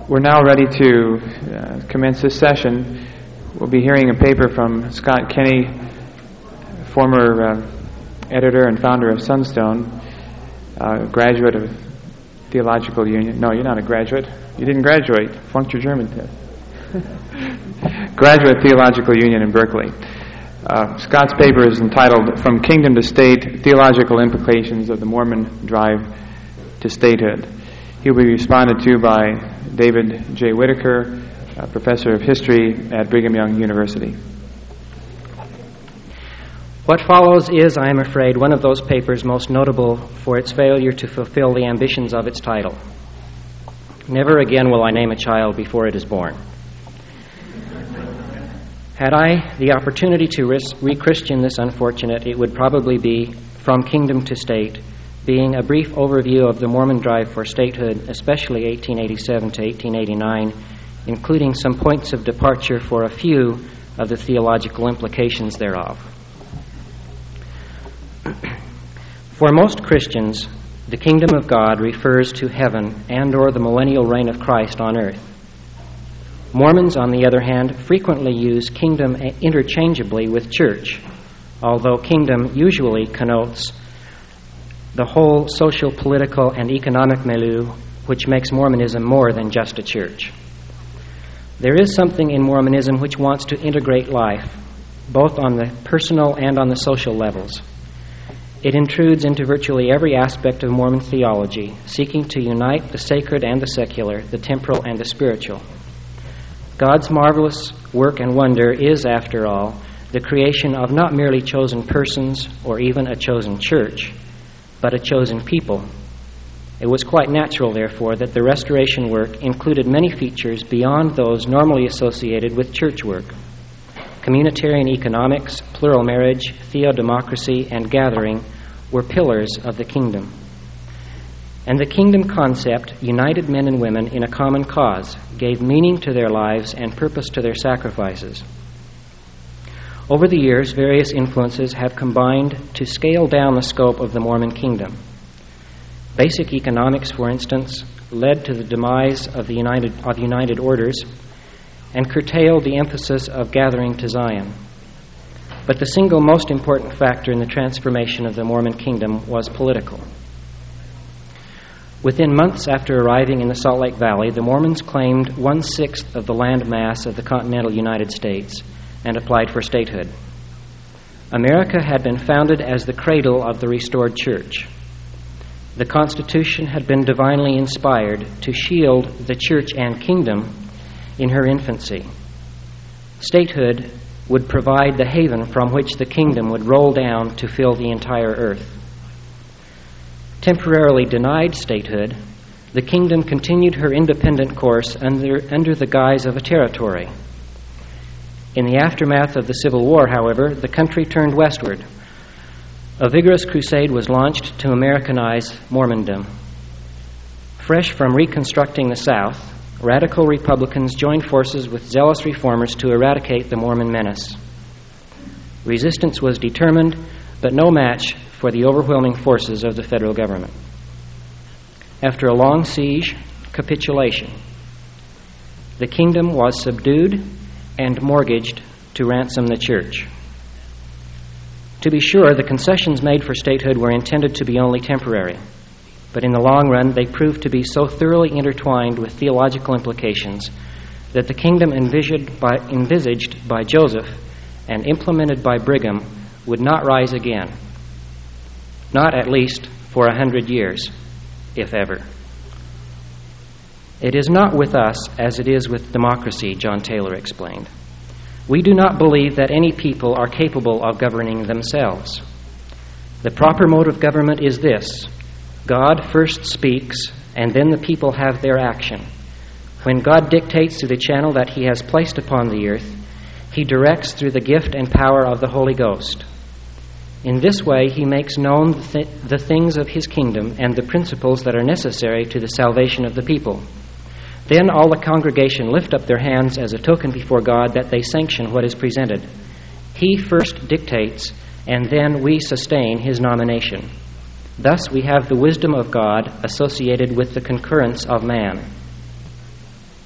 We're now ready to commence this session. We'll be hearing a paper from Scott Kenny, former editor and founder of Sunstone, graduate of Theological Union. No, you're not a graduate. You didn't graduate. Flunked your German test. Graduate Theological Union in Berkeley. Scott's paper is entitled From Kingdom to State, Theological Implications of the Mormon Drive to Statehood. He will be responded to by David J. Whitaker, professor of history at Brigham Young University. What follows is, I am afraid, one of those papers most notable for its failure to fulfill the ambitions of its title. Never again will I name a child before it is born. Had I the opportunity to re-Christian this unfortunate, it would probably be From Kingdom to State, being a brief overview of the Mormon drive for statehood, especially 1887 to 1889, including some points of departure for a few of the theological implications thereof. For most Christians, the kingdom of God refers to heaven and or the millennial reign of Christ on earth. Mormons, on the other hand, frequently use kingdom interchangeably with church, although kingdom usually connotes the whole social, political, and economic milieu which makes Mormonism more than just a church. There is something in Mormonism which wants to integrate life, both on the personal and on the social levels. It intrudes into virtually every aspect of Mormon theology, seeking to unite the sacred and the secular, the temporal and the spiritual. God's marvelous work and wonder is, after all, the creation of not merely chosen persons or even a chosen church, but a chosen people. It was quite natural, therefore, that the restoration work included many features beyond those normally associated with church work. Communitarian economics, plural marriage, theodemocracy, and gathering were pillars of the kingdom. And the kingdom concept united men and women in a common cause, gave meaning to their lives and purpose to their sacrifices. Over the years, various influences have combined to scale down the scope of the Mormon kingdom. Basic economics, for instance, led to the demise of the United Orders and curtailed the emphasis of gathering to Zion. But the single most important factor in the transformation of the Mormon kingdom was political. Within months after arriving in the Salt Lake Valley, the Mormons claimed 1/6 of the land mass of the continental United States and applied for statehood. America had been founded as the cradle of the restored church. The Constitution had been divinely inspired to shield the church and kingdom in her infancy. Statehood would provide the haven from which the kingdom would roll down to fill the entire earth. Temporarily denied statehood, the kingdom continued her independent course under the guise of a territory. In the aftermath of the Civil War, however, the country turned westward. A vigorous crusade was launched to Americanize Mormondom. Fresh from reconstructing the South, radical Republicans joined forces with zealous reformers to eradicate the Mormon menace. Resistance was determined, but no match for the overwhelming forces of the federal government. After a long siege, capitulation. The kingdom was subdued and mortgaged to ransom the church. To be sure, the concessions made for statehood were intended to be only temporary, but in the long run they proved to be so thoroughly intertwined with theological implications that the kingdom envisaged by Joseph and implemented by Brigham would not rise again, not at least for 100 years, if ever. It is not with us as it is with democracy, John Taylor explained. We do not believe that any people are capable of governing themselves. The proper mode of government is this: God first speaks, and then the people have their action. When God dictates through the channel that He has placed upon the earth, He directs through the gift and power of the Holy Ghost. In this way, He makes known the things of His kingdom and the principles that are necessary to the salvation of the people. Then all the congregation lift up their hands as a token before God that they sanction what is presented. He first dictates, and then we sustain His nomination. Thus we have the wisdom of God associated with the concurrence of man.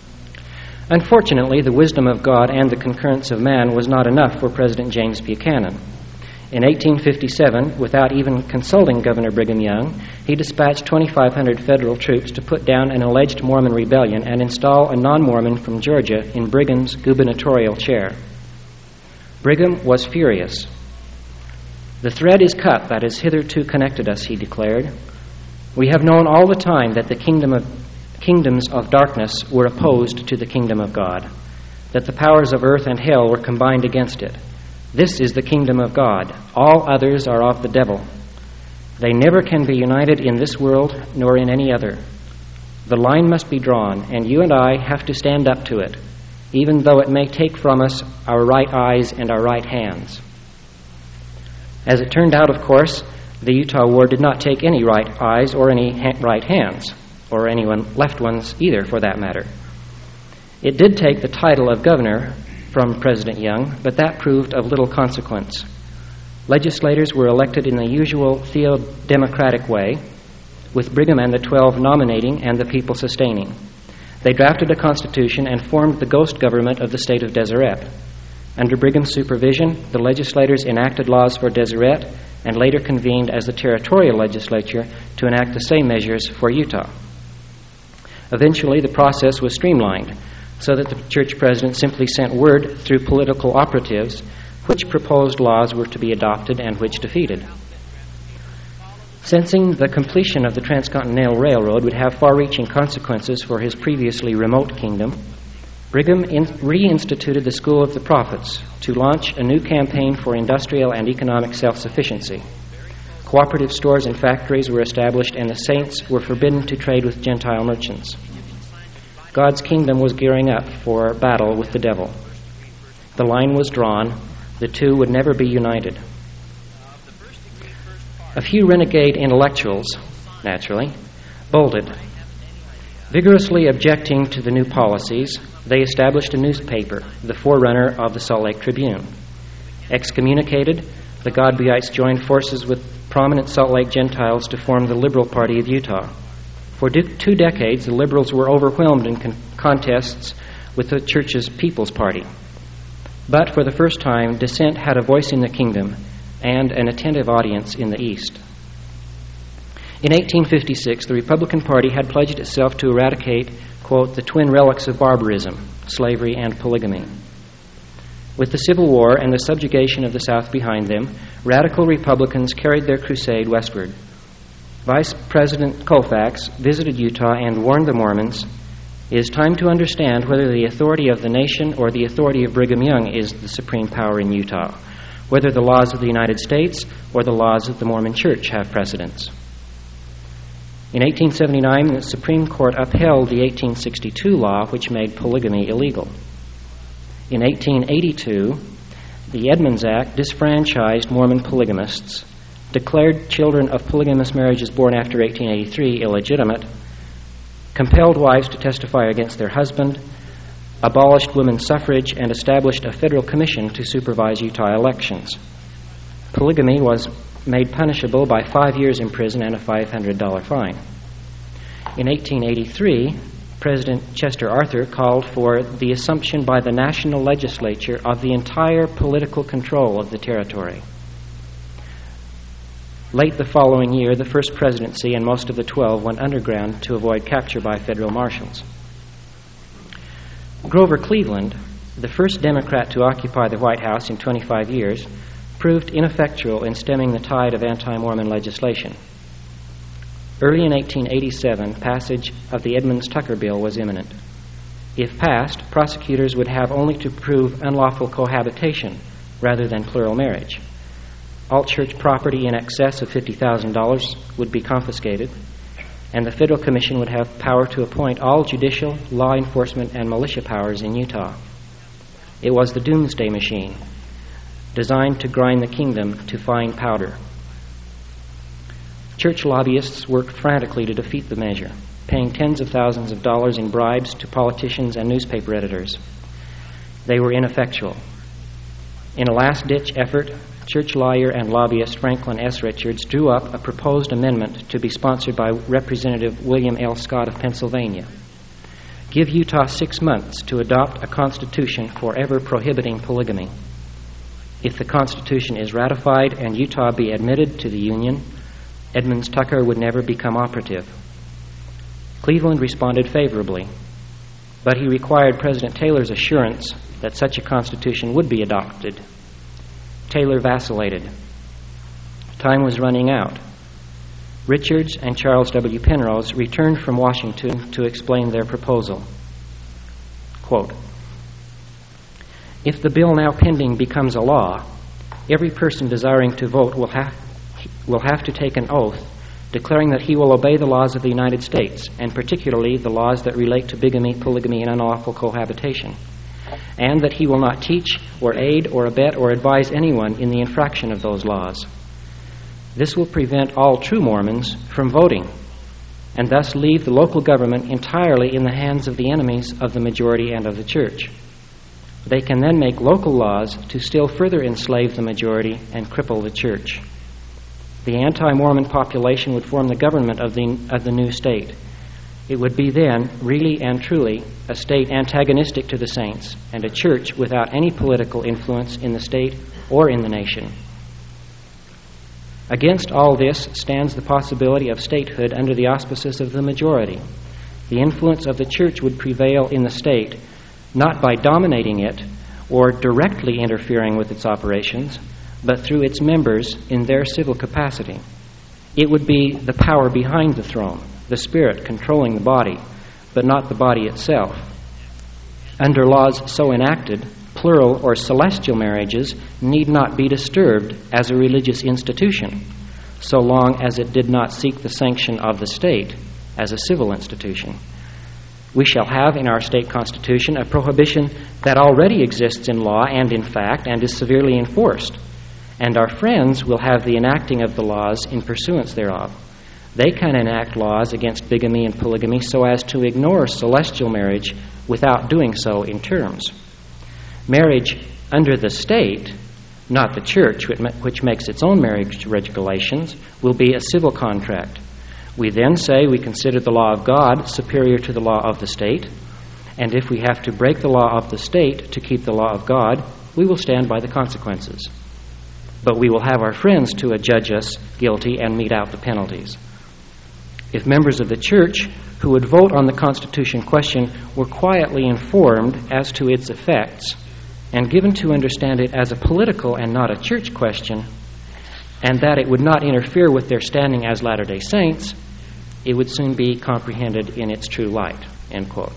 Unfortunately, the wisdom of God and the concurrence of man was not enough for President James Buchanan. In 1857, without even consulting Governor Brigham Young, he dispatched 2,500 federal troops to put down an alleged Mormon rebellion and install a non-Mormon from Georgia in Brigham's gubernatorial chair. Brigham was furious. "The thread is cut that has hitherto connected us," he declared. "We have known all the time that the kingdoms of darkness were opposed to the kingdom of God, that the powers of earth and hell were combined against it. This is the kingdom of God. All others are of the devil. They never can be united in this world nor in any other. The line must be drawn, and you and I have to stand up to it, even though it may take from us our right eyes and our right hands." As it turned out, of course, the Utah War did not take any right eyes or any right hands, or any left ones either, for that matter. It did take the title of governor from President Young, but that proved of little consequence. Legislators were elected in the usual theo-democratic way, with Brigham and the 12 nominating and the people sustaining. They drafted a constitution and formed the ghost government of the state of Deseret. Under Brigham's supervision, the legislators enacted laws for Deseret and later convened as the territorial legislature to enact the same measures for Utah. Eventually, the process was streamlined so that the church president simply sent word through political operatives which proposed laws were to be adopted and which defeated. Sensing the completion of the Transcontinental Railroad would have far-reaching consequences for his previously remote kingdom, Brigham reinstituted the School of the Prophets to launch a new campaign for industrial and economic self-sufficiency. Cooperative stores and factories were established, and the saints were forbidden to trade with Gentile merchants. God's kingdom was gearing up for battle with the devil. The line was drawn. The two would never be united. A few renegade intellectuals, naturally, bolted. Vigorously objecting to the new policies, they established a newspaper, the forerunner of the Salt Lake Tribune. Excommunicated, the Godbeites joined forces with prominent Salt Lake Gentiles to form the Liberal Party of Utah. For 2 decades, the Liberals were overwhelmed in contests with the church's People's Party. But for the first time, dissent had a voice in the kingdom and an attentive audience in the East. In 1856, the Republican Party had pledged itself to eradicate, quote, "the twin relics of barbarism, slavery and polygamy." With the Civil War and the subjugation of the South behind them, radical Republicans carried their crusade westward. Vice President Colfax visited Utah and warned the Mormons, "It is time to understand whether the authority of the nation or the authority of Brigham Young is the supreme power in Utah, whether the laws of the United States or the laws of the Mormon Church have precedence." In 1879, the Supreme Court upheld the 1862 law which made polygamy illegal. In 1882, the Edmunds Act disfranchised Mormon polygamists, declared children of polygamous marriages born after 1883 illegitimate, compelled wives to testify against their husband, abolished women's suffrage, and established a federal commission to supervise Utah elections. Polygamy was made punishable by 5 years in prison and a $500 fine. In 1883, President Chester Arthur called for the assumption by the national legislature of the entire political control of the territory. Late the following year, the First Presidency and most of the 12 went underground to avoid capture by federal marshals. Grover Cleveland, the first Democrat to occupy the White House in 25 years, proved ineffectual in stemming the tide of anti-Mormon legislation. Early in 1887, passage of the Edmunds-Tucker Bill was imminent. If passed, prosecutors would have only to prove unlawful cohabitation rather than plural marriage. All church property in excess of $50,000 would be confiscated, and the Federal Commission would have power to appoint all judicial, law enforcement, and militia powers in Utah. It was the doomsday machine, designed to grind the kingdom to fine powder. Church lobbyists worked frantically to defeat the measure, paying tens of thousands of dollars in bribes to politicians and newspaper editors. They were ineffectual. In a last-ditch effort, church lawyer and lobbyist Franklin S. Richards drew up a proposed amendment to be sponsored by Representative William L. Scott of Pennsylvania. give Utah 6 months to adopt a constitution forever prohibiting polygamy. If the Constitution is ratified and Utah be admitted to the Union, Edmunds Tucker would never become operative. Cleveland responded favorably, but he required President Taylor's assurance that such a constitution would be adopted. Taylor vacillated. Time was running out. Richards and Charles W. Penrose returned from Washington to explain their proposal. Quote, "If the bill now pending becomes a law, every person desiring to vote will have to take an oath declaring that he will obey the laws of the United States, and particularly the laws that relate to bigamy, polygamy, and unlawful cohabitation, and that he will not teach or aid or abet or advise anyone in the infraction of those laws. This will prevent all true Mormons from voting, and thus leave the local government entirely in the hands of the enemies of the majority and of the church. They can then make local laws to still further enslave the majority and cripple the church. The anti-Mormon population would form the government of the new state. It would be then, really and truly, a state antagonistic to the saints, and a church without any political influence in the state or in the nation. Against all this stands the possibility of statehood under the auspices of the majority. The influence of the church would prevail in the state, not by dominating it or directly interfering with its operations, but through its members in their civil capacity. It would be the power behind the throne, the Spirit controlling the body, but not the body itself. Under laws so enacted, plural or celestial marriages need not be disturbed as a religious institution, so long as it did not seek the sanction of the state as a civil institution. We shall have in our state constitution a prohibition that already exists in law and in fact and is severely enforced, and our friends will have the enacting of the laws in pursuance thereof. They can enact laws against bigamy and polygamy so as to ignore celestial marriage without doing so in terms. Marriage under the state, not the church, which makes its own marriage regulations, will be a civil contract. We then say we consider the law of God superior to the law of the state, and if we have to break the law of the state to keep the law of God, we will stand by the consequences. But we will have our friends to adjudge us guilty and mete out the penalties. If members of the church who would vote on the Constitution question were quietly informed as to its effects and given to understand it as a political and not a church question, and that it would not interfere with their standing as Latter-day Saints, it would soon be comprehended in its true light." End quote.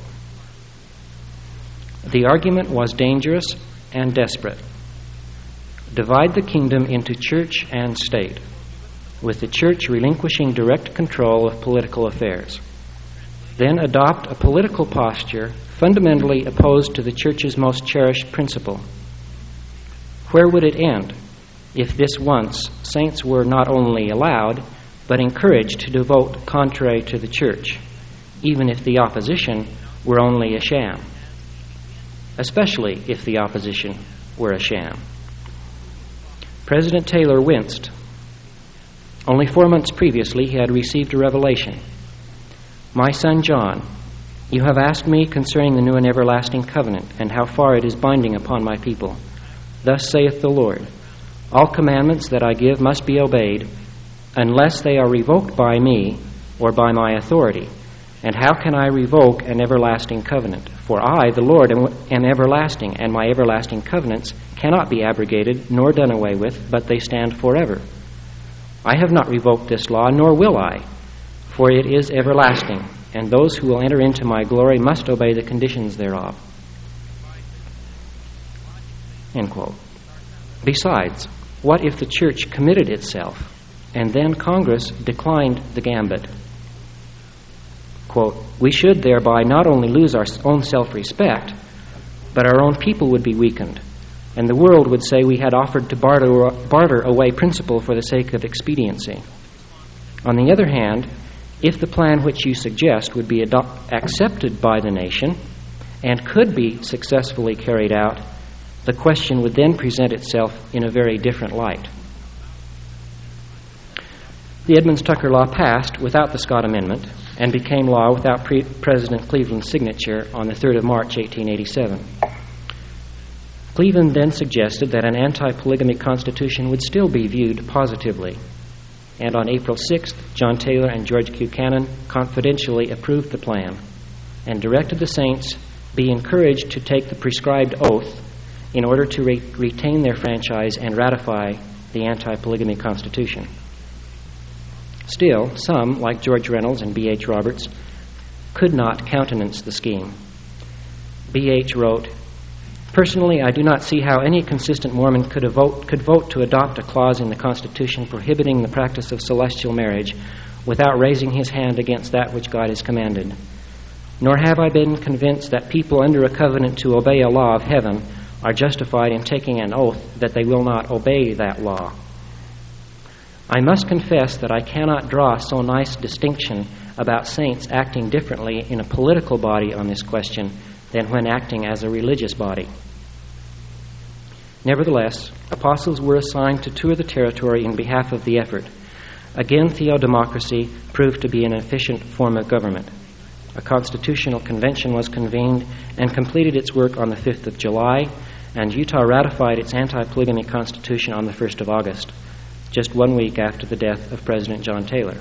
The argument was dangerous and desperate. Divide the kingdom into church and state, with the church relinquishing direct control of political affairs. Then adopt a political posture fundamentally opposed to the church's most cherished principle. Where would it end if this once saints were not only allowed, but encouraged to vote contrary to the church, even if the opposition were only a sham? Especially if the opposition were a sham. President Taylor winced. Only 4 months previously, he had received a revelation. "My son John, you have asked me concerning the new and everlasting covenant, and how far it is binding upon my people. Thus saith the Lord, all commandments that I give must be obeyed, unless they are revoked by me or by my authority. And how can I revoke an everlasting covenant? For I, the Lord, am everlasting, and my everlasting covenants cannot be abrogated nor done away with, but they stand forever. I have not revoked this law, nor will I, for it is everlasting, and those who will enter into my glory must obey the conditions thereof." End quote. Besides, what if the church committed itself, and then Congress declined the gambit? Quote, "We should thereby not only lose our own self-respect, but our own people would be weakened, and the world would say we had offered to barter away principle for the sake of expediency. On the other hand, if the plan which you suggest would be accepted by the nation and could be successfully carried out, the question would then present itself in a very different light." The Edmunds-Tucker Law passed without the Scott Amendment, and became law without President Cleveland's signature on the 3rd of March, 1887. Cleveland then suggested that an anti-polygamy constitution would still be viewed positively. And on April 6th, John Taylor and George Buchanan confidentially approved the plan and directed the saints be encouraged to take the prescribed oath in order to retain their franchise and ratify the anti-polygamy constitution. Still, some, like George Reynolds and B.H. Roberts, could not countenance the scheme. B.H. wrote, "Personally, I do not see how any consistent Mormon could vote to adopt a clause in the Constitution prohibiting the practice of celestial marriage without raising his hand against that which God has commanded. Nor have I been convinced that people under a covenant to obey a law of heaven are justified in taking an oath that they will not obey that law. I must confess that I cannot draw so nice distinction about saints acting differently in a political body on this question than when acting as a religious body." Nevertheless, apostles were assigned to tour the territory in behalf of the effort. Again, theodemocracy proved to be an efficient form of government. A constitutional convention was convened and completed its work on the 5th of July, and Utah ratified its anti-polygamy constitution on the 1st of August, just 1 week after the death of President John Taylor.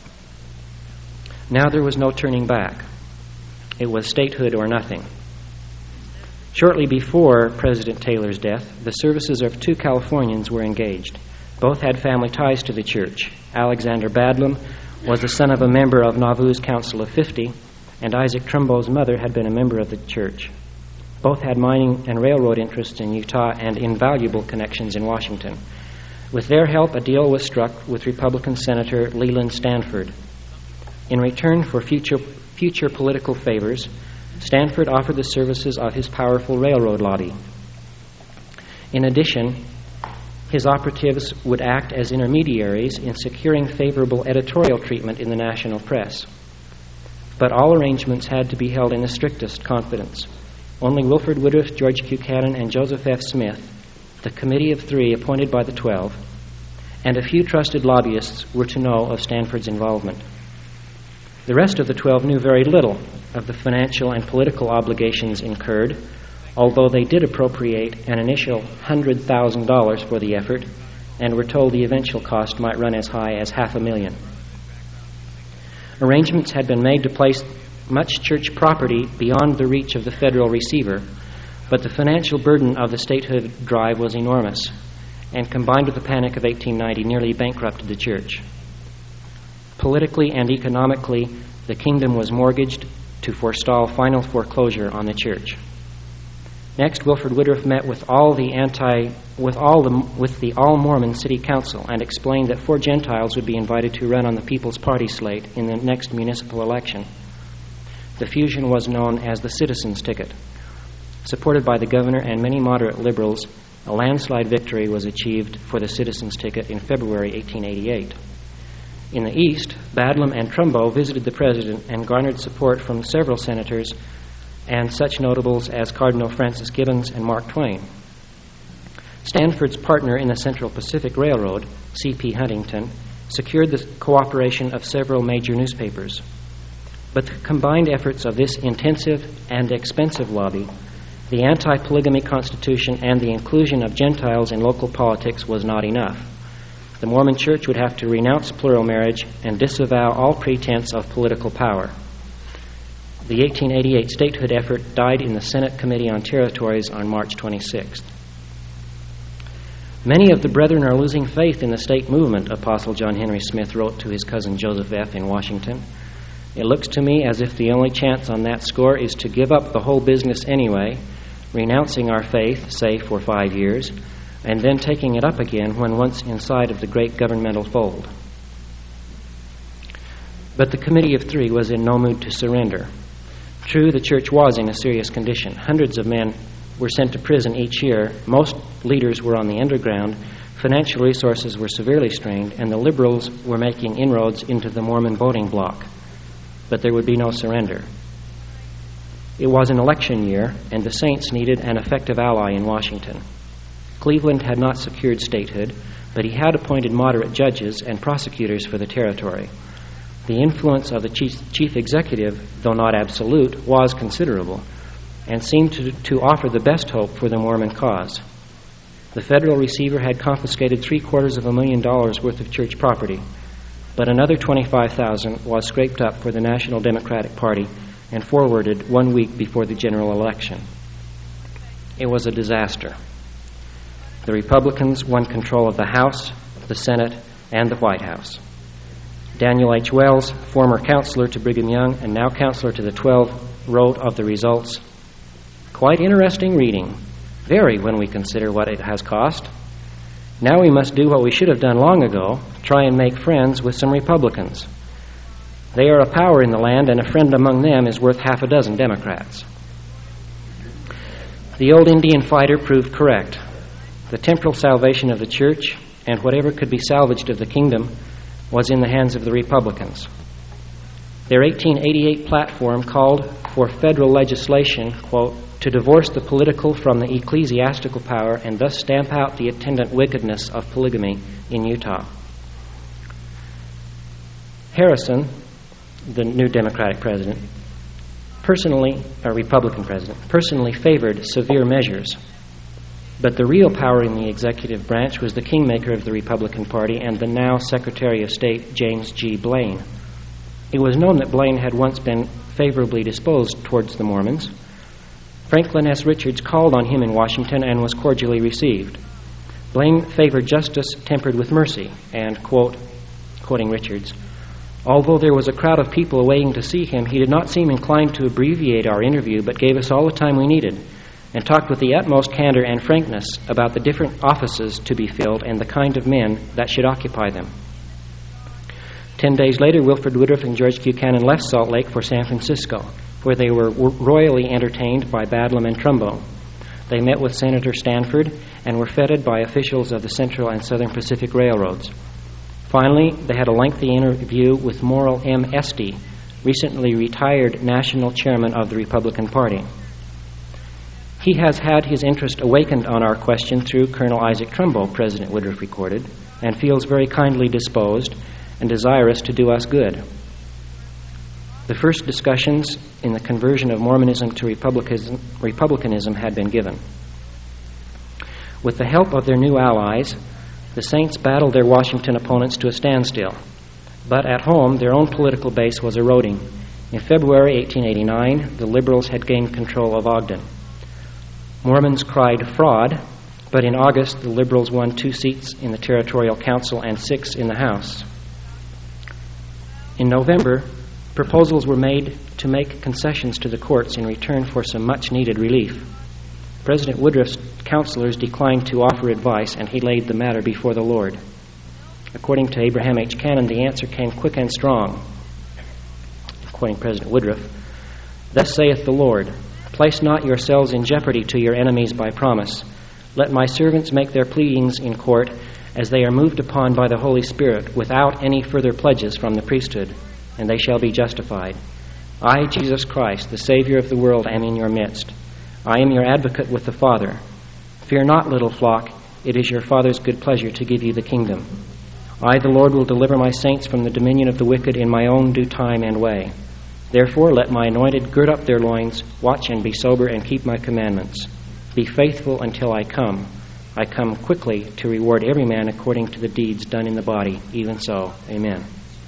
Now there was no turning back. It was statehood or nothing. Shortly before President Taylor's death, the services of 2 Californians were engaged. Both had family ties to the church. Alexander Badlam was the son of a member of Nauvoo's Council of 50, and Isaac Trumbo's mother had been a member of the church. Both had mining and railroad interests in Utah and invaluable connections in Washington. With their help, a deal was struck with Republican Senator Leland Stanford. In return for future political favors, Stanford offered the services of his powerful railroad lobby. In addition, his operatives would act as intermediaries in securing favorable editorial treatment in the national press. But all arrangements had to be held in the strictest confidence. Only Wilford Woodruff, George Buchanan, and Joseph F. Smith, the committee of 3 appointed by the 12, and a few trusted lobbyists were to know of Stanford's involvement. The rest of the 12 knew very little of the financial and political obligations incurred, although they did appropriate an initial $100,000 for the effort and were told the eventual cost might run as high as $500,000. Arrangements had been made to place much church property beyond the reach of the federal receiver, but the financial burden of the statehood drive was enormous, and combined with the Panic of 1890 nearly bankrupted the church. Politically and economically, the kingdom was mortgaged to forestall final foreclosure on the church. Next, Wilford Woodruff met with the All-Mormon City Council and explained that 4 Gentiles would be invited to run on the People's Party slate in the next municipal election. The fusion was known as the Citizens' Ticket. Supported by the governor and many moderate liberals, a landslide victory was achieved for the Citizens' Ticket in February 1888. In the East, Badlam and Trumbo visited the president and garnered support from several senators and such notables as Cardinal Francis Gibbons and Mark Twain. Stanford's partner in the Central Pacific Railroad, C.P. Huntington, secured the cooperation of several major newspapers. But the combined efforts of this intensive and expensive lobby, the anti-polygamy constitution, and the inclusion of Gentiles in local politics was not enough. The Mormon Church would have to renounce plural marriage and disavow all pretense of political power. The 1888 statehood effort died in the Senate Committee on Territories on March 26th. Many of the brethren are losing faith in the state movement, Apostle John Henry Smith wrote to his cousin Joseph F. in Washington. It looks to me as if the only chance on that score is to give up the whole business anyway, renouncing our faith, say, for 5 years, and then taking it up again when once inside of the great governmental fold. But the Committee of 3 was in no mood to surrender. True, the church was in a serious condition. Hundreds of men were sent to prison each year. Most leaders were on the underground. Financial resources were severely strained, and the liberals were making inroads into the Mormon voting bloc. But there would be no surrender. It was an election year, and the saints needed an effective ally in Washington. Cleveland had not secured statehood, but he had appointed moderate judges and prosecutors for the territory. The influence of the chief executive, though not absolute, was considerable and seemed to offer the best hope for the Mormon cause. The federal receiver had confiscated $750,000 worth of church property, but another $25,000 was scraped up for the National Democratic Party and forwarded 1 week before the general election. It was a disaster. The Republicans won control of the House, the Senate, and the White House. Daniel H. Wells, former counselor to Brigham Young and now counselor to the 12, wrote of the results, "Quite interesting reading. Very, when we consider what it has cost. Now we must do what we should have done long ago, try and make friends with some Republicans. They are a power in the land, and a friend among them is worth half a dozen Democrats." The old Indian fighter proved correct. The temporal salvation of the church, and whatever could be salvaged of the kingdom, was in the hands of the Republicans. Their 1888 platform called for federal legislation, quote, "to divorce the political from the ecclesiastical power and thus stamp out the attendant wickedness of polygamy in Utah." Harrison, the new Democratic president, Republican president, personally favored severe measures. But the real power in the executive branch was the kingmaker of the Republican Party and the now Secretary of State, James G. Blaine. It was known that Blaine had once been favorably disposed towards the Mormons. Franklin S. Richards called on him in Washington and was cordially received. Blaine favored justice tempered with mercy and, quote, quoting Richards, "Although there was a crowd of people waiting to see him, he did not seem inclined to abbreviate our interview, but gave us all the time we needed, and talked with the utmost candor and frankness about the different offices to be filled and the kind of men that should occupy them." 10 days later, Wilford Woodruff and George Q. Cannon left Salt Lake for San Francisco, where they were royally entertained by Badlam and Trumbo. They met with Senator Stanford and were feted by officials of the Central and Southern Pacific Railroads. Finally, they had a lengthy interview with Morrill M. Esty, recently retired national chairman of the Republican Party. "He has had his interest awakened on our question through Colonel Isaac Trumbo," President Woodruff recorded, "and feels very kindly disposed and desirous to do us good." The first discussions in the conversion of Mormonism to Republicanism had been given. With the help of their new allies, the Saints battled their Washington opponents to a standstill. But at home, their own political base was eroding. In February 1889, the Liberals had gained control of Ogden. Mormons cried fraud, but in August, the Liberals won 2 seats in the Territorial Council and 6 in the House. In November, proposals were made to make concessions to the courts in return for some much-needed relief. President Woodruff's counselors declined to offer advice, and he laid the matter before the Lord. According to Abraham H. Cannon, the answer came quick and strong. Quoting President Woodruff, "Thus saith the Lord, place not yourselves in jeopardy to your enemies by promise. Let my servants make their pleadings in court as they are moved upon by the Holy Spirit, without any further pledges from the priesthood, and they shall be justified. I, Jesus Christ, the Savior of the world, am in your midst. I am your advocate with the Father. Fear not, little flock, it is your Father's good pleasure to give you the kingdom. I, the Lord, will deliver my saints from the dominion of the wicked in my own due time and way. Therefore let my anointed gird up their loins, watch and be sober, and keep my commandments. Be faithful until I come. I come quickly to reward every man according to the deeds done in the body. Even so, amen."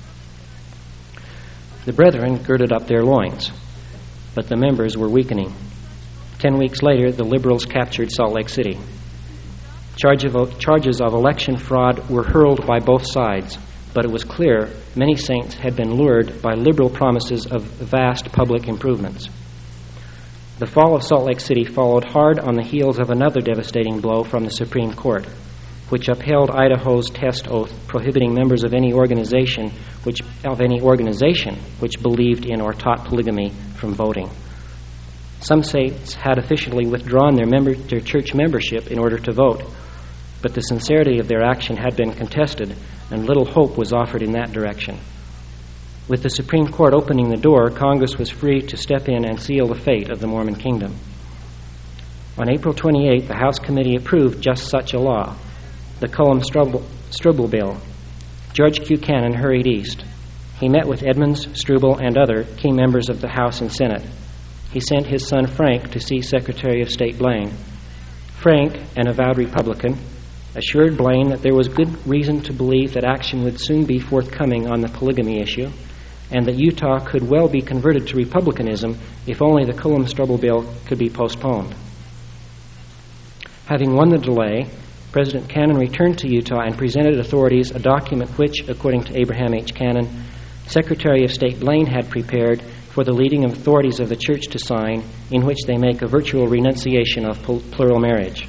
The brethren girded up their loins, but the members were weakening. 10 weeks later, the Liberals captured Salt Lake City. Charges of election fraud were hurled by both sides, but it was clear many saints had been lured by liberal promises of vast public improvements. The fall of Salt Lake City followed hard on the heels of another devastating blow from the Supreme Court, which upheld Idaho's test oath prohibiting members of any organization which believed in or taught polygamy from voting. Some states had officially withdrawn their church membership in order to vote, but the sincerity of their action had been contested, and little hope was offered in that direction. With the Supreme Court opening the door, Congress was free to step in and seal the fate of the Mormon kingdom. On April 28, the House Committee approved just such a law, the Cullum-Strobel Bill. George Q. Cannon hurried east. He met with Edmunds, Struble, and other key members of the House and Senate. He sent his son Frank to see Secretary of State Blaine. Frank, an avowed Republican, assured Blaine that there was good reason to believe that action would soon be forthcoming on the polygamy issue, and that Utah could well be converted to republicanism if only the Cullom-Strobel bill could be postponed. Having won the delay, President Cannon returned to Utah and presented authorities a document which, according to Abraham H. Cannon, Secretary of State Blaine had prepared for the leading authorities of the church to sign, in which they make a virtual renunciation of plural marriage.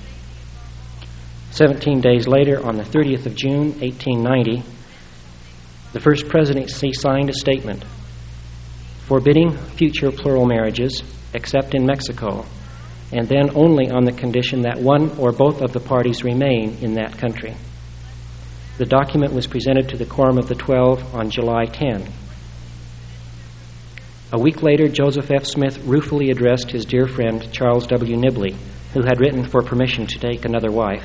17 days later, on the 30th of June, 1890, the First Presidency signed a statement forbidding future plural marriages, except in Mexico, and then only on the condition that one or both of the parties remain in that country. The document was presented to the Quorum of the 12 on July 10. A week later, Joseph F. Smith ruefully addressed his dear friend Charles W. Nibley, who had written for permission to take another wife.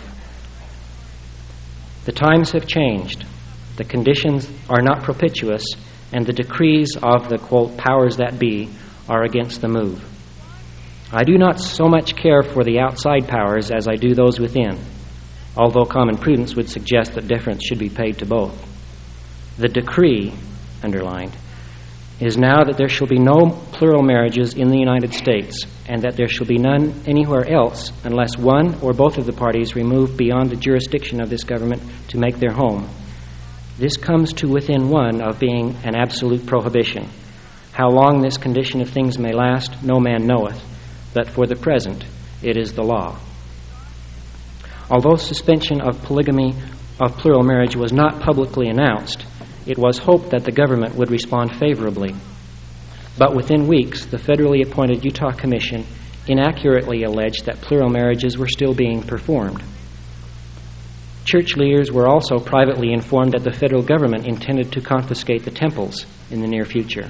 The times have changed. The conditions are not propitious, and the decrees of the, quote, powers that be are against the move. I do not so much care for the outside powers as I do those within, although common prudence would suggest that deference should be paid to both. The decree, underlined, is now that there shall be no plural marriages in the United States, and that there shall be none anywhere else unless one or both of the parties remove beyond the jurisdiction of this government to make their home. This comes to within one of being an absolute prohibition. How long this condition of things may last, no man knoweth, but for the present it is the law. Although suspension of polygamy of plural marriage was not publicly announced, it was hoped that the government would respond favorably. But within weeks, the federally appointed Utah Commission inaccurately alleged that plural marriages were still being performed. Church leaders were also privately informed that the federal government intended to confiscate the temples in the near future.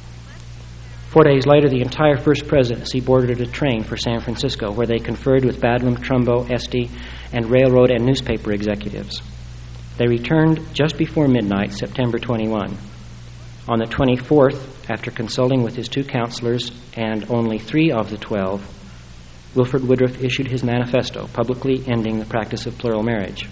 4 days later, the entire First Presidency boarded a train for San Francisco, where they conferred with Badlam, Trumbo, Estey, and railroad and newspaper executives. They returned just before midnight, September 21. On the 24th, after consulting with his 2 counselors and only 3 of the 12, Wilford Woodruff issued his manifesto, publicly ending the practice of plural marriage.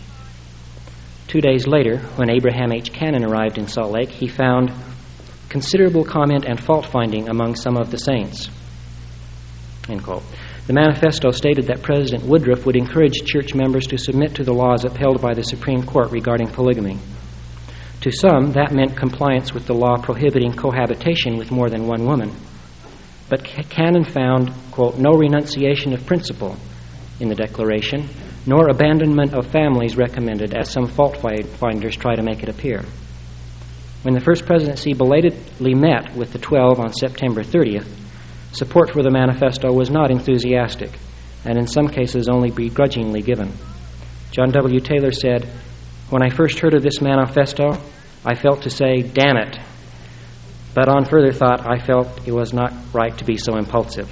2 days later, when Abraham H. Cannon arrived in Salt Lake, he found considerable comment and fault-finding among some of the saints. End quote. The manifesto stated that President Woodruff would encourage church members to submit to the laws upheld by the Supreme Court regarding polygamy. To some, that meant compliance with the law prohibiting cohabitation with more than one woman. But Cannon found, quote, no renunciation of principle in the declaration, nor abandonment of families recommended, as some fault-finders try to make it appear. When the First Presidency belatedly met with the 12 on September 30th, support for the manifesto was not enthusiastic, and in some cases only begrudgingly given. John W. Taylor said, "When I first heard of this manifesto, I felt to say, 'Damn it.' But on further thought, I felt it was not right to be so impulsive.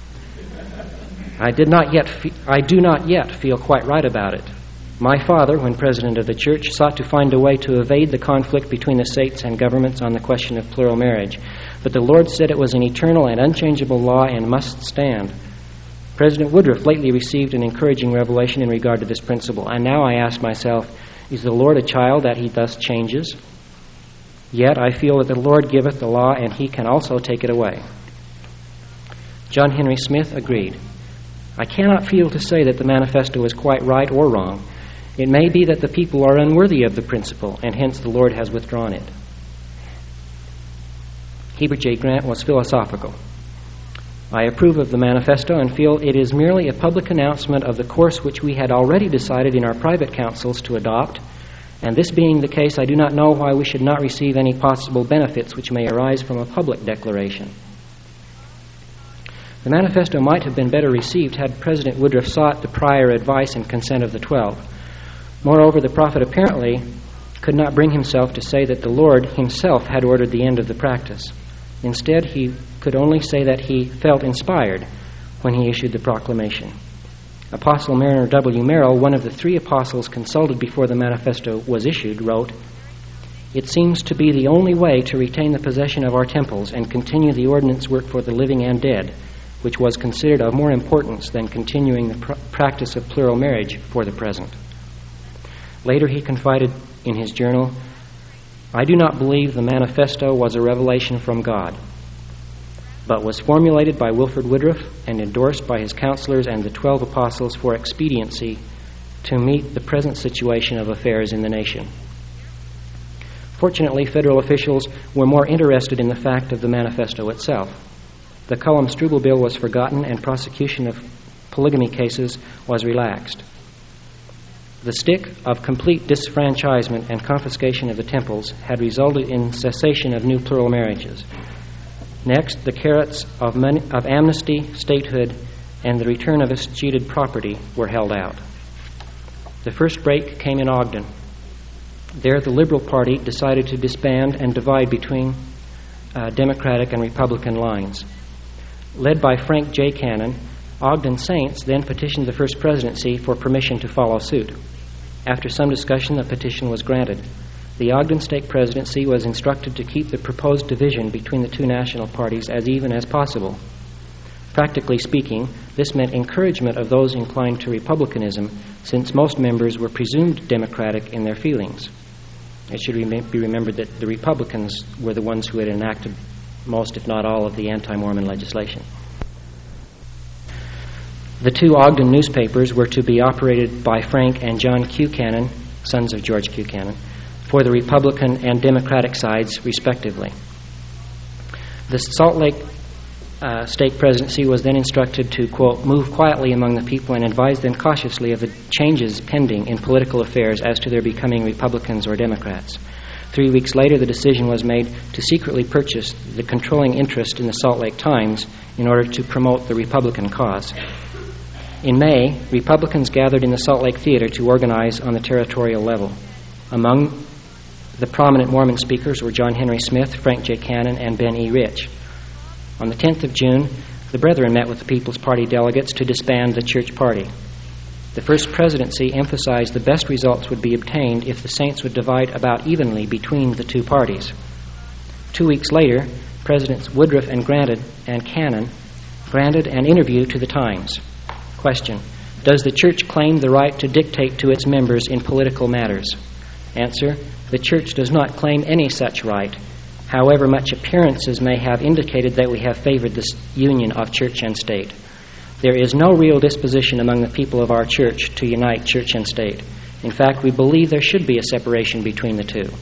I do not yet feel quite right about it. My father, when president of the church, sought to find a way to evade the conflict between the states and governments on the question of plural marriage. But the Lord said it was an eternal and unchangeable law and must stand. President Woodruff lately received an encouraging revelation in regard to this principle, and now I ask myself, is the Lord a child that he thus changes? Yet I feel that the Lord giveth the law, and he can also take it away." John Henry Smith agreed. "I cannot feel to say that the manifesto is quite right or wrong. It may be that the people are unworthy of the principle, and hence the Lord has withdrawn it." Heber J. Grant was philosophical. "I approve of the manifesto and feel it is merely a public announcement of the course which we had already decided in our private councils to adopt, and this being the case, I do not know why we should not receive any possible benefits which may arise from a public declaration." The manifesto might have been better received had President Woodruff sought the prior advice and consent of the 12. Moreover, the prophet apparently could not bring himself to say that the Lord himself had ordered the end of the practice. Instead, he could only say that he felt inspired when he issued the proclamation. Apostle Mariner W. Merrill, one of the 3 apostles consulted before the manifesto was issued, wrote, It seems to be the only way to retain the possession of our temples and continue the ordinance work for the living and dead, which was considered of more importance than continuing the practice of plural marriage for the present. Later he confided in his journal, "I do not believe the manifesto was a revelation from God, but was formulated by Wilford Woodruff and endorsed by his counselors and the 12 apostles for expediency to meet the present situation of affairs in the nation." Fortunately, federal officials were more interested in the fact of the manifesto itself. The Cullom-Struble bill was forgotten and prosecution of polygamy cases was relaxed. The stick of complete disfranchisement and confiscation of the temples had resulted in cessation of new plural marriages. Next, the carrots of amnesty, statehood, and the return of escheated property were held out. The first break came in Ogden. There, the Liberal Party decided to disband and divide between Democratic and Republican lines. Led by Frank J. Cannon, Ogden Saints then petitioned the First Presidency for permission to follow suit. After some discussion, the petition was granted. The Ogden Stake Presidency was instructed to keep the proposed division between the two national parties as even as possible. Practically speaking, this meant encouragement of those inclined to republicanism, since most members were presumed Democratic in their feelings. It should be remembered that the Republicans were the ones who had enacted most, if not all, of the anti-Mormon legislation. The two Ogden newspapers were to be operated by Frank and John Q. Cannon, sons of George Q. Cannon, for the Republican and Democratic sides, respectively. The Salt Lake Stake Presidency was then instructed to, quote, "move quietly among the people and advise them cautiously of the changes pending in political affairs as to their becoming Republicans or Democrats." 3 weeks later, the decision was made to secretly purchase the controlling interest in the Salt Lake Times in order to promote the Republican cause. In May, Republicans gathered in the Salt Lake Theater to organize on the territorial level. Among the prominent Mormon speakers were John Henry Smith, Frank J. Cannon, and Ben E. Rich. On the 10th of June, the Brethren met with the People's Party delegates to disband the church party. The First Presidency emphasized the best results would be obtained if the saints would divide about evenly between the two parties. 2 weeks later, Presidents Woodruff and Cannon granted an interview to the Times. Question: does the church claim the right to dictate to its members in political matters? Answer: the church does not claim any such right, however much appearances may have indicated that we have favored this union of church and state. There is no real disposition among the people of our church to unite church and state. In fact, we believe there should be a separation between the two.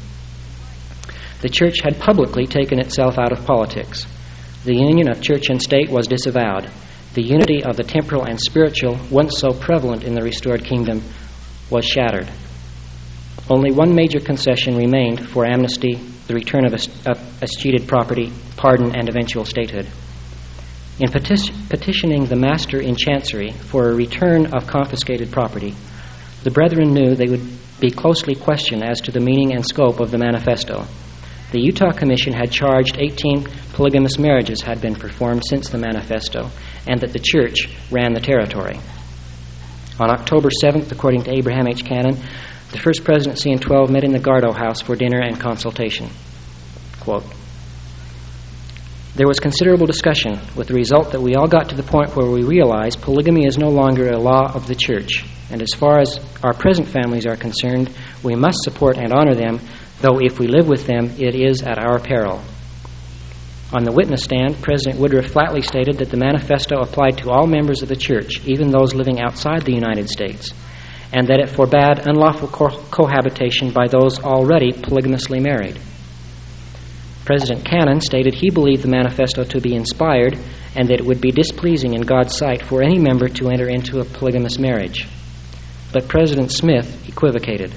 The church had publicly taken itself out of politics. The union of church and state was disavowed. The unity of the temporal and spiritual, once so prevalent in the restored kingdom, was shattered. Only one major concession remained for amnesty, the return of escheated property, pardon, and eventual statehood. In petitioning the Master in Chancery for a return of confiscated property, the Brethren knew they would be closely questioned as to the meaning and scope of the manifesto. The Utah Commission had charged 18 polygamous marriages had been performed since the manifesto, and that the church ran the territory. On October 7th, according to Abraham H. Cannon, the First Presidency and 12 met in the Gardo House for dinner and consultation. Quote, there was considerable discussion, with the result that we all got to the point where we realized polygamy is no longer a law of the church, and as far as our present families are concerned, we must support and honor them, though if we live with them, it is at our peril. On the witness stand, President Woodruff flatly stated that the manifesto applied to all members of the church, even those living outside the United States, and that it forbade unlawful cohabitation by those already polygamously married. President Cannon stated he believed the manifesto to be inspired and that it would be displeasing in God's sight for any member to enter into a polygamous marriage. But President Smith equivocated.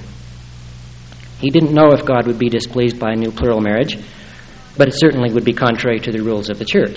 He didn't know if God would be displeased by a new plural marriage, but it certainly would be contrary to the rules of the church.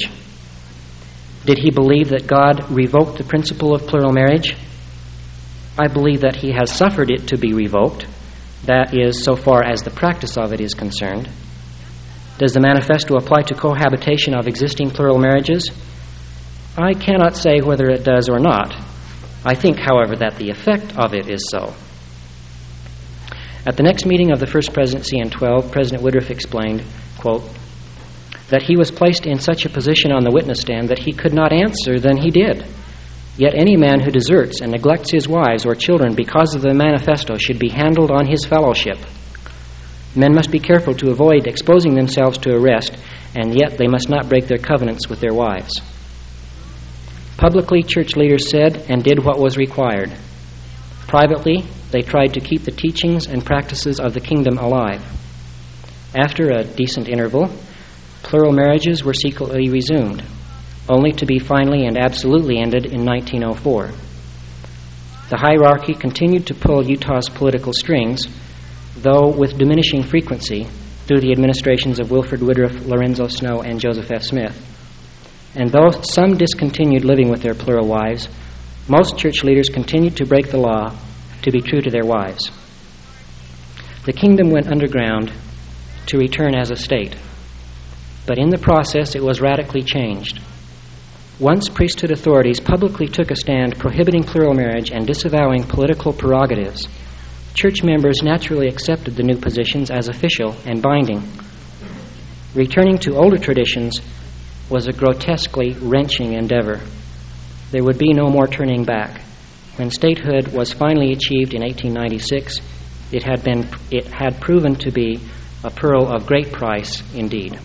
Did he believe that God revoked the principle of plural marriage? I believe that he has suffered it to be revoked, that is, so far as the practice of it is concerned. Does the manifesto apply to cohabitation of existing plural marriages? I cannot say whether it does or not. I think, however, that the effect of it is so. At the next meeting of the First Presidency in 12, President Woodruff explained, quote, that he was placed in such a position on the witness stand that he could not answer than he did. Yet any man who deserts and neglects his wives or children because of the manifesto should be handled on his fellowship. Men must be careful to avoid exposing themselves to arrest, and yet they must not break their covenants with their wives. Publicly, church leaders said and did what was required. Privately, they tried to keep the teachings and practices of the kingdom alive. After a decent interval, plural marriages were secretly resumed, only to be finally and absolutely ended in 1904. The hierarchy continued to pull Utah's political strings, though with diminishing frequency through the administrations of Wilford Woodruff, Lorenzo Snow, and Joseph F. Smith. And though some discontinued living with their plural wives, most church leaders continued to break the law to be true to their wives. The kingdom went underground to return as a state, but in the process it was radically changed. Once priesthood authorities publicly took a stand prohibiting plural marriage and disavowing political prerogatives, church members naturally accepted the new positions as official and binding. Returning to older traditions was a grotesquely wrenching endeavor. There would be no more turning back. When statehood was finally achieved in 1896, it had proven to be a pearl of great price indeed.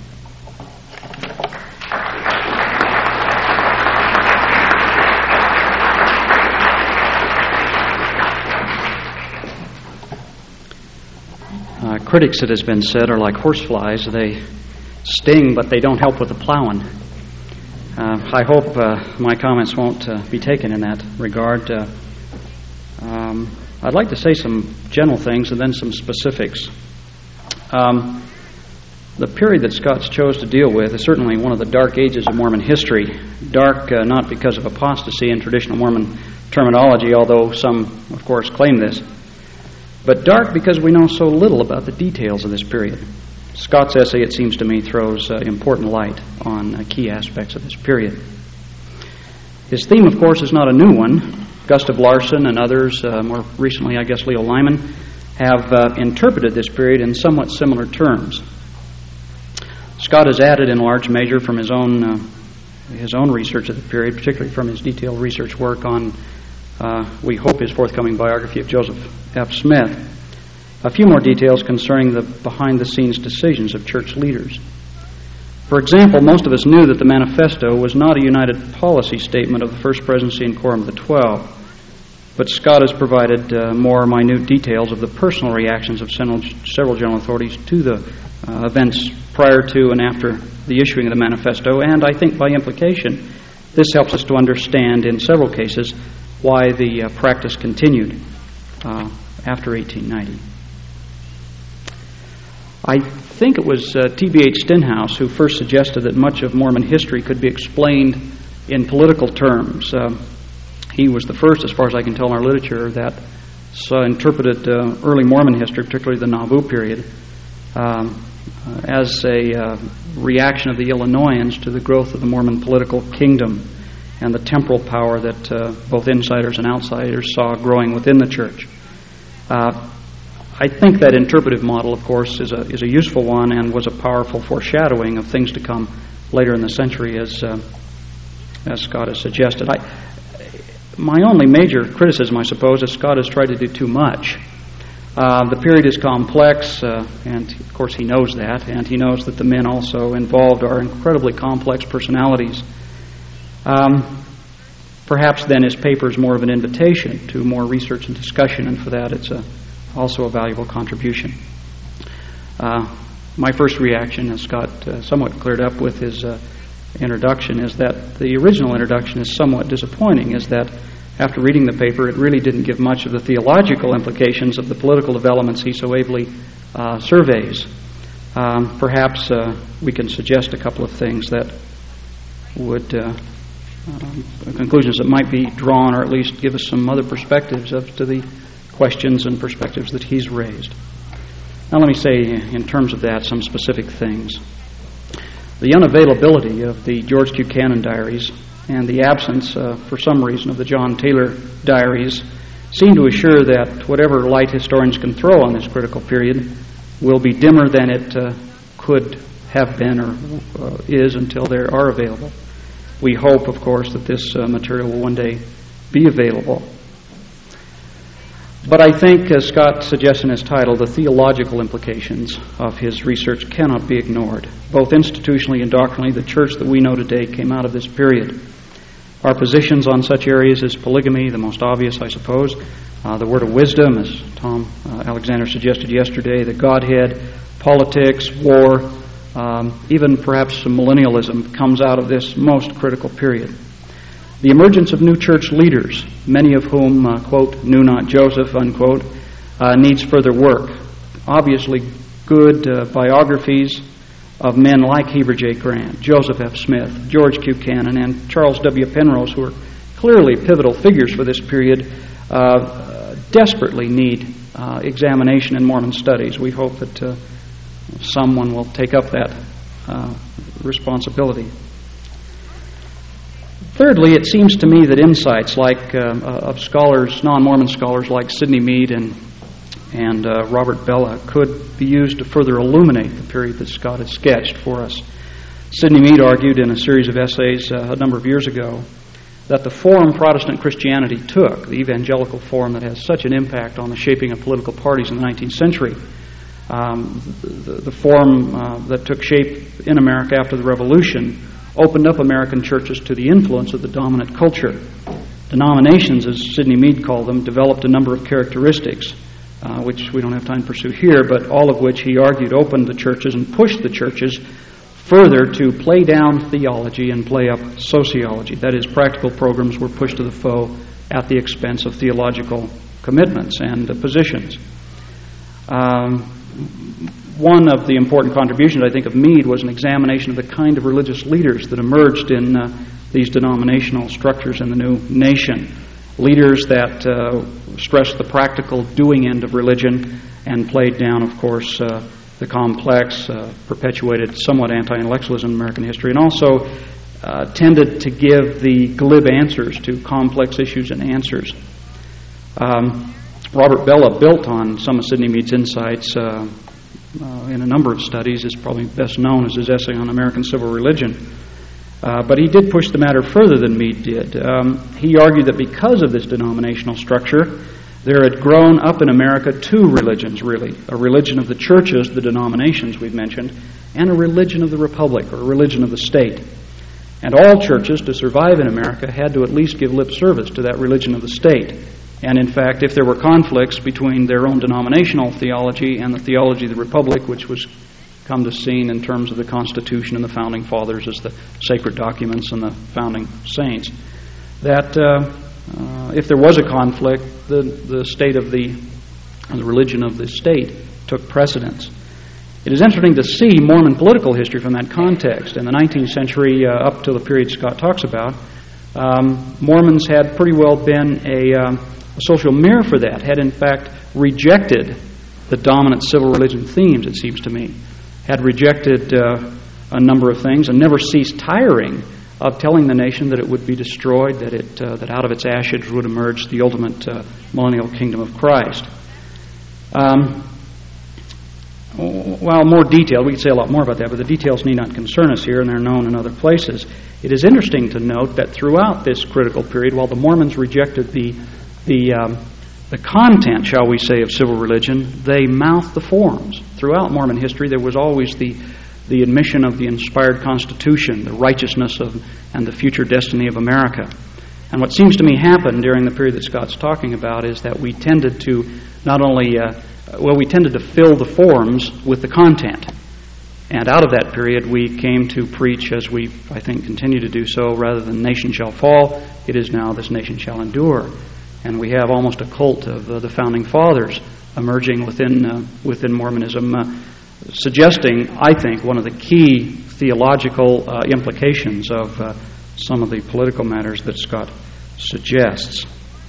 Critics, it has been said, are like horseflies. They sting, but they don't help with the plowing. I hope my comments won't be taken in that regard. I'd like to say some general things and then some specifics. The period that Scott's chose to deal with is certainly one of the dark ages of Mormon history. Dark not because of apostasy in traditional Mormon terminology, although some, of course, claim this, but dark because we know so little about the details of this period. Scott's essay, it seems to me, throws important light on key aspects of this period. His theme, of course, is not a new one. Gustav Larson and others, more recently, I guess, Leo Lyman, have interpreted this period in somewhat similar terms. Scott has added in large measure from his own research of the period, particularly from his detailed research work on, we hope, his forthcoming biography of Joseph F. Smith, a few more details concerning the behind-the-scenes decisions of church leaders. For example, most of us knew that the manifesto was not a united policy statement of the First Presidency and Quorum of the 12, but Scott has provided more minute details of the personal reactions of several general authorities to the events prior to and after the issuing of the manifesto, and I think by implication, this helps us to understand in several cases why the practice continued after 1890. I think it was T.B.H. Stenhouse who first suggested that much of Mormon history could be explained in political terms. He was the first, as far as I can tell in our literature, that interpreted early Mormon history, particularly the Nauvoo period, as a reaction of the Illinoisans to the growth of the Mormon political kingdom and the temporal power that both insiders and outsiders saw growing within the church. I think that interpretive model, of course, is a useful one and was a powerful foreshadowing of things to come later in the century, as Scott has suggested. My only major criticism, I suppose, is Scott has tried to do too much. The period is complex, and of course he knows that, and he knows that the men also involved are incredibly complex personalities. Perhaps then his paper is more of an invitation to more research and discussion, and for that it's also a valuable contribution. My first reaction, as Scott somewhat cleared up with his introduction, is that the original introduction is somewhat disappointing, is that after reading the paper, it really didn't give much of the theological implications of the political developments he so ably surveys. Perhaps we can suggest a couple of things that would, conclusions that might be drawn, or at least give us some other perspectives as to the questions and perspectives that he's raised. Now let me say, in terms of that, some specific things. The unavailability of the George Q. Cannon diaries and the absence, for some reason, of the John Taylor diaries seem to assure that whatever light historians can throw on this critical period will be dimmer than it could have been or is until they are available. We hope, of course, that this material will one day be available. But I think, as Scott suggests in his title, the theological implications of his research cannot be ignored. Both institutionally and doctrinally, the church that we know today came out of this period. Our positions on such areas as polygamy, the most obvious, I suppose, the word of wisdom, as Tom Alexander suggested yesterday, the Godhead, politics, war, even perhaps some millennialism comes out of this most critical period. The emergence of new church leaders, many of whom, quote, knew not Joseph, unquote, needs further work. Obviously, good biographies of men like Heber J. Grant, Joseph F. Smith, George Q. Cannon, and Charles W. Penrose, who are clearly pivotal figures for this period, desperately need examination in Mormon studies. We hope that someone will take up that responsibility. Thirdly, it seems to me that insights like of scholars, non-Mormon scholars like Sidney Mead and Robert Bella could be used to further illuminate the period that Scott has sketched for us. Sidney Mead argued in a series of essays a number of years ago that the form Protestant Christianity took, the evangelical form that has such an impact on the shaping of political parties in the 19th century, the form that took shape in America after the Revolution, opened up American churches to the influence of the dominant culture. Denominations, as Sidney Mead called them, developed a number of characteristics, which we don't have time to pursue here, but all of which he argued opened the churches and pushed the churches further to play down theology and play up sociology. That is, practical programs were pushed to the foe at the expense of theological commitments and positions. One of the important contributions, I think, of Mead was an examination of the kind of religious leaders that emerged in these denominational structures in the new nation. Leaders that stressed the practical doing end of religion and played down, of course, the complex, perpetuated somewhat anti-intellectualism in American history, and also tended to give the glib answers to complex issues and answers. Robert Bella built on some of Sidney Mead's insights in a number of studies. Is probably best known as his essay on American civil religion. But he did push the matter further than Mead did. He argued that because of this denominational structure, there had grown up in America two religions, really. A religion of the churches, the denominations we've mentioned, and a religion of the republic, or a religion of the state. And all churches, to survive in America, had to at least give lip service to that religion of the state. And in fact, if there were conflicts between their own denominational theology and the theology of the republic, which was come to seen in terms of the Constitution and the Founding Fathers as the sacred documents and the founding saints, that if there was a conflict, the state of the religion of the state took precedence. It is interesting to see Mormon political history from that context. In the 19th century, up to the period Scott talks about, Mormons had pretty well been a social mirror for that, had in fact rejected the dominant civil religion themes, it seems to me, had rejected a number of things and never ceased tiring of telling the nation that it would be destroyed, that out of its ashes would emerge the ultimate millennial kingdom of Christ. While more detailed, we could say a lot more about that, but the details need not concern us here, and they're known in other places. It is interesting to note that throughout this critical period, while the Mormons rejected the content, shall we say, of civil religion, they mouthed the forms. Throughout Mormon history, there was always the admission of the inspired Constitution, the righteousness of and the future destiny of America. And what seems to me happened during the period that Scott's talking about is that we tended to not only, we tended to fill the forms with the content. And out of that period, we came to preach, as we, I think, continue to do so, rather than nation shall fall, it is now this nation shall endure. And we have almost a cult of the Founding Fathers emerging within Mormonism, suggesting, I think, one of the key theological implications of some of the political matters that Scott suggests.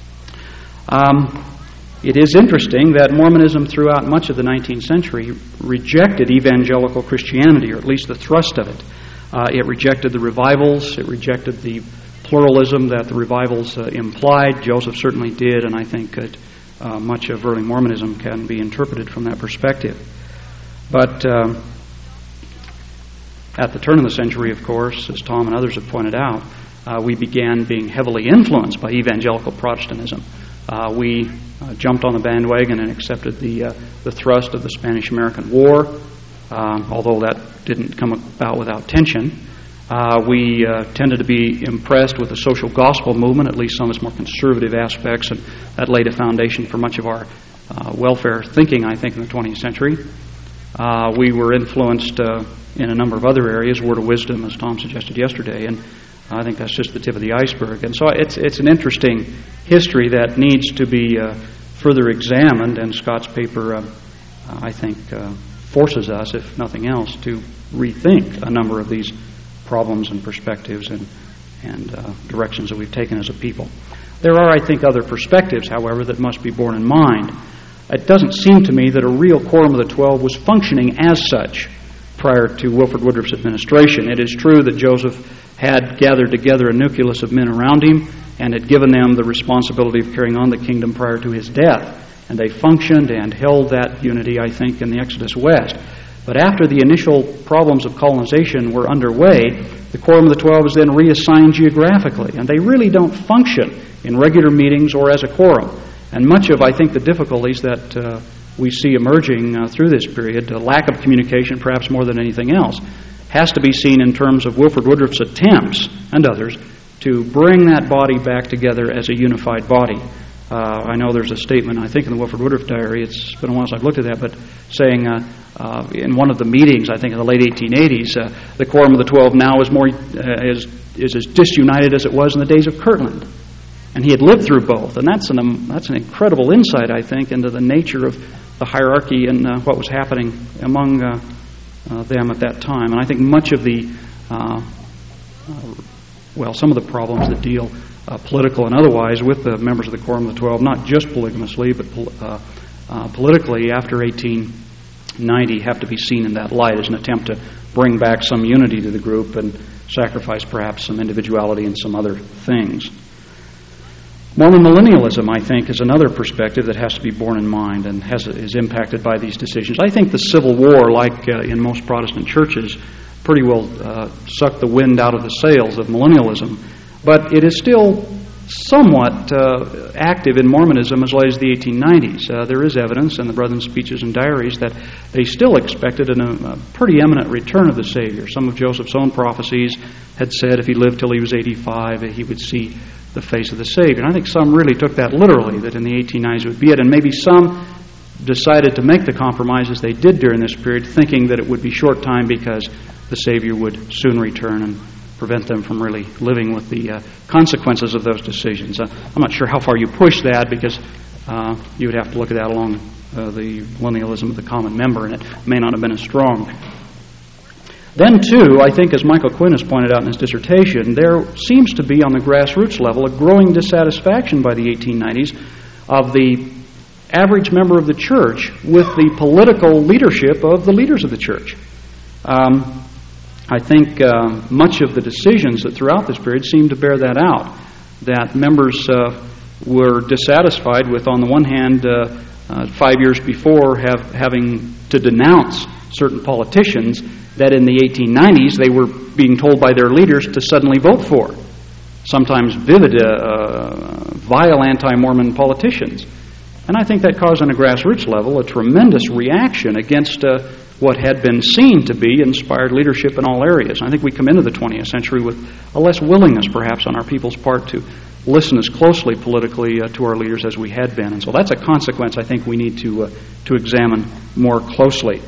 It is interesting that Mormonism throughout much of the 19th century rejected evangelical Christianity, or at least the thrust of it. It rejected the revivals, it rejected the pluralism that the revivals implied. Joseph certainly did, and I think that much of early Mormonism can be interpreted from that perspective. But at the turn of the century, of course, as Tom and others have pointed out, we began being heavily influenced by evangelical Protestantism. We jumped on the bandwagon and accepted the thrust of the Spanish-American War, although that didn't come about without tension. We tended to be impressed with the social gospel movement, at least some of its more conservative aspects, and that laid a foundation for much of our welfare thinking, I think, in the 20th century. We were influenced in a number of other areas, word of wisdom, as Tom suggested yesterday, and I think that's just the tip of the iceberg. And so it's an interesting history that needs to be further examined, and Scott's paper, I think, forces us, if nothing else, to rethink a number of these problems and perspectives and directions that we've taken as a people. There are, I think, other perspectives, however, that must be borne in mind. It doesn't seem to me that a real quorum of the 12 was functioning as such prior to Wilford Woodruff's administration. It is true that Joseph had gathered together a nucleus of men around him and had given them the responsibility of carrying on the kingdom prior to his death. And they functioned and held that unity, I think, in the Exodus West. But after the initial problems of colonization were underway, the Quorum of the 12 is then reassigned geographically, and they really don't function in regular meetings or as a quorum. And much of, I think, the difficulties that we see emerging through this period, the lack of communication, perhaps more than anything else, has to be seen in terms of Wilford Woodruff's attempts, and others, to bring that body back together as a unified body. I know there's a statement, I think, in the Wilford Woodruff diary, it's been a while since I've looked at that, but saying in one of the meetings, I think in the late 1880s, the Quorum of the 12 now is as disunited as it was in the days of Kirtland. And he had lived through both, and that's an incredible insight, I think, into the nature of the hierarchy and what was happening among them at that time. And I think much of the, some of the problems that deal political and otherwise with the members of the Quorum of the 12, not just polygamously, but politically after 1890, have to be seen in that light as an attempt to bring back some unity to the group and sacrifice perhaps some individuality and some other things. Mormon millennialism, I think, is another perspective that has to be borne in mind and is impacted by these decisions. I think the Civil War, like in most Protestant churches, pretty well sucked the wind out of the sails of millennialism, but it is still somewhat active in Mormonism as late as the 1890s. There is evidence in the Brethren's speeches and diaries that they still expected a pretty imminent return of the Savior. Some of Joseph's own prophecies had said if he lived till he was 85, he would see the face of the Savior. And I think some really took that literally, that in the 1890s it would be it, and maybe some decided to make the compromises they did during this period, thinking that it would be short time because the Savior would soon return and prevent them from really living with the consequences of those decisions. I'm not sure how far you push that, because you would have to look at that along the millennialism of the common member, and it may not have been as strong. Then, too, I think, as Michael Quinn has pointed out in his dissertation, there seems to be on the grassroots level a growing dissatisfaction by the 1890s of the average member of the church with the political leadership of the leaders of the church. I think much of the decisions that throughout this period seem to bear that out, that members were dissatisfied with, on the one hand, 5 years before having to denounce certain politicians that in the 1890s they were being told by their leaders to suddenly vote for. Sometimes vivid, vile anti-Mormon politicians. And I think that caused on a grassroots level a tremendous reaction against what had been seen to be inspired leadership in all areas. And I think we come into the 20th century with a less willingness perhaps on our people's part to listen as closely politically to our leaders as we had been. And so that's a consequence I think we need to examine more closely.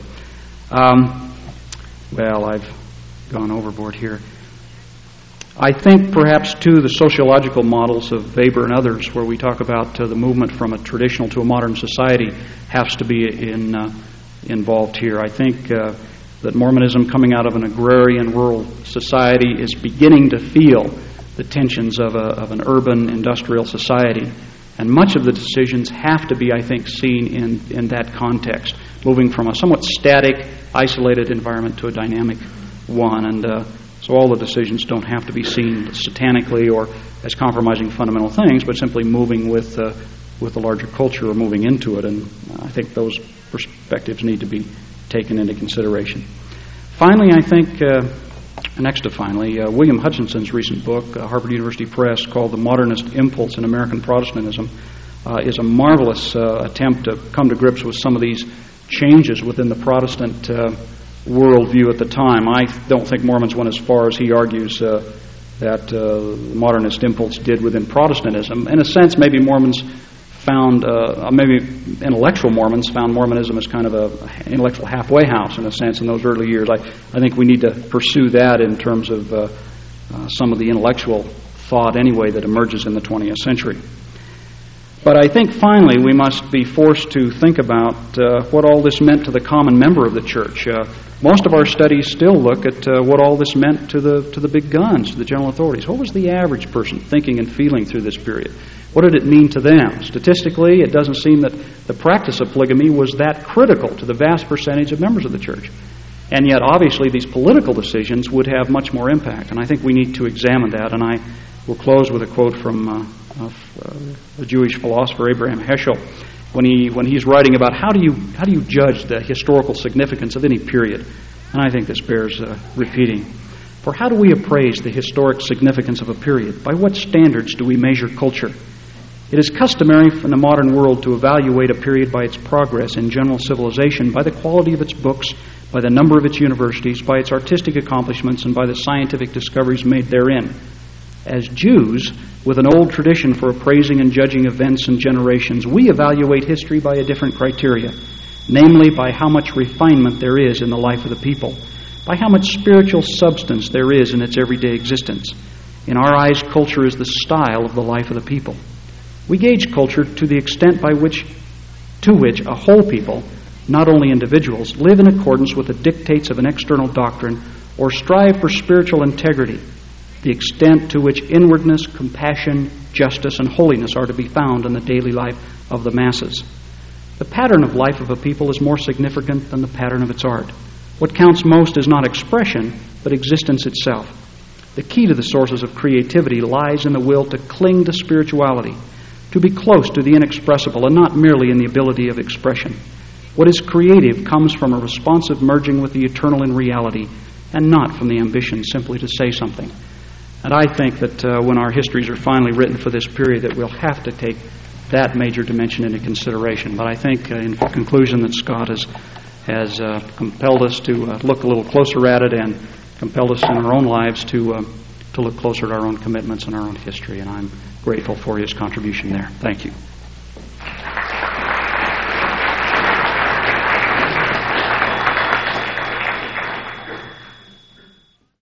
I've gone overboard here. I think perhaps, too, the sociological models of Weber and others, where we talk about the movement from a traditional to a modern society, has to be involved here. I think that Mormonism, coming out of an agrarian rural society, is beginning to feel the tensions of an urban industrial society. And much of the decisions have to be, I think, seen in that context, moving from a somewhat static, isolated environment to a dynamic one. And So all the decisions don't have to be seen satanically or as compromising fundamental things, but simply moving with the larger culture or moving into it. And I think those perspectives need to be taken into consideration. Finally, I think, William Hutchinson's recent book, Harvard University Press, called The Modernist Impulse in American Protestantism, is a marvelous attempt to come to grips with some of these changes within the Protestant worldview at the time. I don't think Mormons went as far as he argues that the modernist impulse did within Protestantism. In a sense, maybe Mormons found, maybe intellectual Mormons found Mormonism as kind of an intellectual halfway house, in a sense, in those early years. I think we need to pursue that in terms of some of the intellectual thought, anyway, that emerges in the 20th century. But I think, finally, we must be forced to think about what all this meant to the common member of the church. Most of our studies still look at what all this meant to the big guns, to the general authorities. What was the average person thinking and feeling through this period? What did it mean to them? Statistically, it doesn't seem that the practice of polygamy was that critical to the vast percentage of members of the church. And yet, obviously, these political decisions would have much more impact. And I think we need to examine that. And I will close with a quote from the Jewish philosopher Abraham Heschel, when he's writing about how do you judge the historical significance of any period. And I think this bears repeating. For how do we appraise the historic significance of a period? By what standards do we measure culture? It is customary in the modern world to evaluate a period by its progress in general civilization, by the quality of its books, by the number of its universities, by its artistic accomplishments, and by the scientific discoveries made therein. As Jews, with an old tradition for appraising and judging events and generations, we evaluate history by a different criteria, namely by how much refinement there is in the life of the people, by how much spiritual substance there is in its everyday existence. In our eyes, culture is the style of the life of the people. We gauge culture to the extent to which a whole people, not only individuals, live in accordance with the dictates of an external doctrine or strive for spiritual integrity, the extent to which inwardness, compassion, justice, and holiness are to be found in the daily life of the masses. The pattern of life of a people is more significant than the pattern of its art. What counts most is not expression, but existence itself. The key to the sources of creativity lies in the will to cling to spirituality, to be close to the inexpressible and not merely in the ability of expression. What is creative comes from a responsive merging with the eternal in reality and not from the ambition simply to say something. And I think that when our histories are finally written for this period, that we'll have to take that major dimension into consideration. But I think in conclusion that Scott has compelled us to look a little closer at it and compelled us in our own lives to look closer at our own commitments and our own history. And I'm grateful for his contribution there. Thank you.